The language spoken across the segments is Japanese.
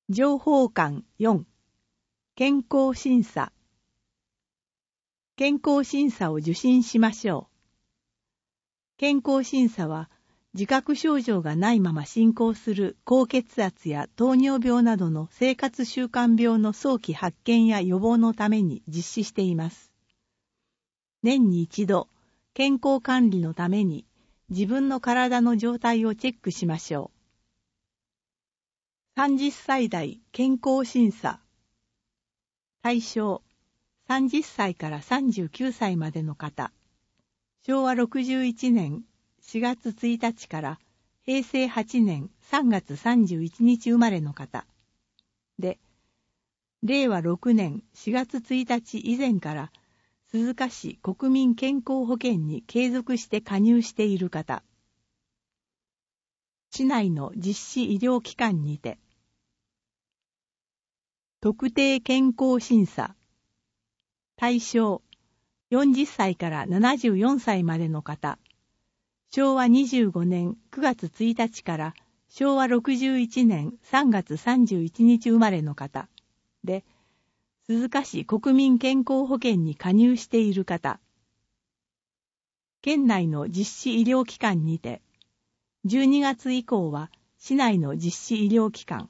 情報館4、健康審査。健康審査を受診しましょう。健康審査は、自覚症状がないまま進行する高血圧や糖尿病などの生活習慣病の早期発見や予防のために実施しています。年に一度、健康管理のために自分の体の状態をチェックしましょう。30歳代健康審査。対象、30歳から39歳までの方。昭和61年4月1日から平成8年3月31日生まれの方。で、令和6年4月1日以前から鈴鹿市国民健康保険に継続して加入している方。市内の実施医療機関にて。特定健康審査。対象、40歳から74歳までの方。昭和25年9月1日から昭和61年3月31日生まれの方。で、鈴鹿市国民健康保険に加入している方。県内の実施医療機関にて、12月以降は市内の実施医療機関。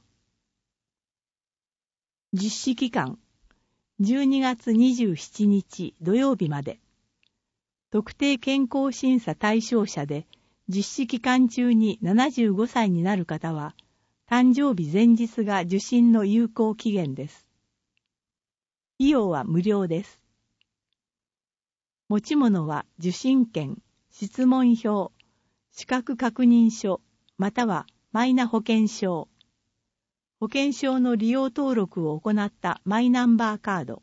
実施期間、12月27日土曜日まで。特定健康審査対象者で実施期間中に75歳になる方は、誕生日前日が受診の有効期限です。費用は無料です。持ち物は受診券、質問票、資格確認書、またはマイナ保険証。保険証の利用登録を行ったマイナンバーカード。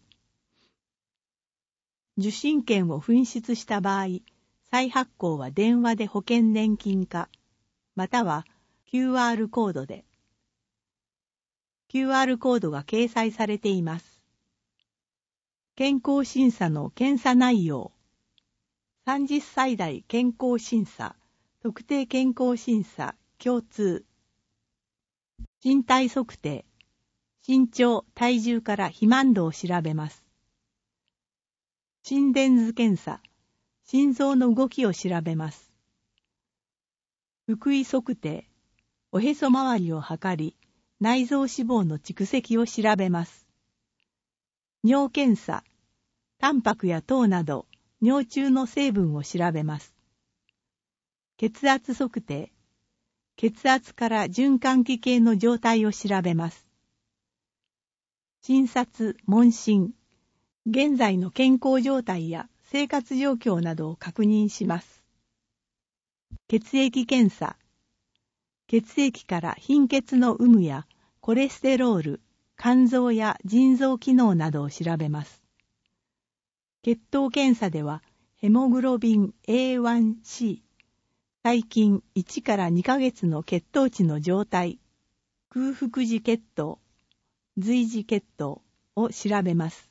受診券を紛失した場合、再発行は電話で保険年金課、または QR コードで。QR コードが掲載されています。健康審査の検査内容。30歳代健康審査、特定健康審査、共通。身体測定。身長、体重から肥満度を調べます。心電図検査。心臓の動きを調べます。腹囲測定。おへそ周りを測り、内臓脂肪の蓄積を調べます。尿検査。タンパクや糖など、尿中の成分を調べます。血圧測定。血圧から循環器系の状態を調べます。診察、問診。現在の健康状態や生活状況などを確認します。血液検査。血液から貧血の有無やコレステロール、肝臓や腎臓機能などを調べます。血糖検査ではヘモグロビン A1C、最近1から2ヶ月の血糖値の状態、空腹時血糖、随時血糖を調べます。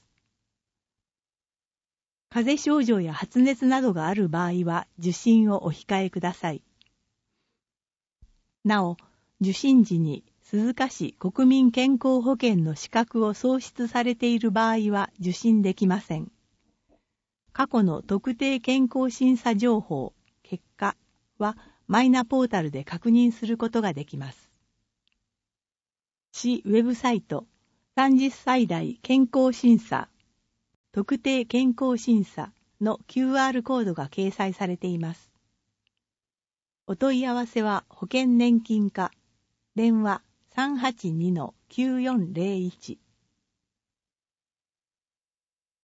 風邪症状や発熱などがある場合は受診をお控えください。なお、受診時に鈴鹿市国民健康保険の資格を喪失されている場合は受診できません。過去の特定健康審査情報、結果はマイナポータルで確認することができます。市ウェブサイト30歳代健康審査特定健康審査の QR コードが掲載されています。お問い合わせは保険年金課、電話 382-9401